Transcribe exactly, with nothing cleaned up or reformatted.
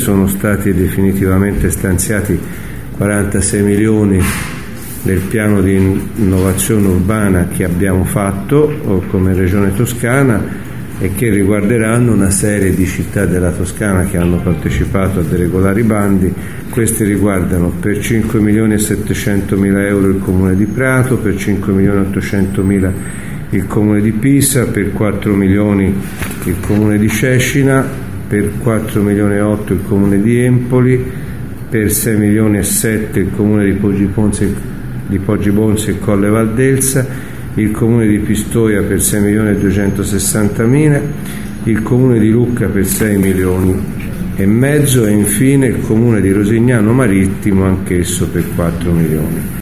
sono stati definitivamente stanziati quarantasei milioni del piano di innovazione urbana che abbiamo fatto come Regione Toscana e che riguarderanno una serie di città della Toscana che hanno partecipato a dei regolari bandi. Questi riguardano per cinque milioni e settecentomila euro il Comune di Prato, per cinque milioni e ottocentomila il Comune di Pisa, per quattro milioni il Comune di Cecina, per quattro milioni e otto il Comune di Empoli, per sei milioni e sette il Comune di Poggibonsi, di Poggibonsi e Colle Valdelsa, il Comune di Pistoia per sei milioni e duecentosessantamila, il Comune di Lucca per sei milioni e mezzo e infine il Comune di Rosignano Marittimo anch'esso per quattro milioni.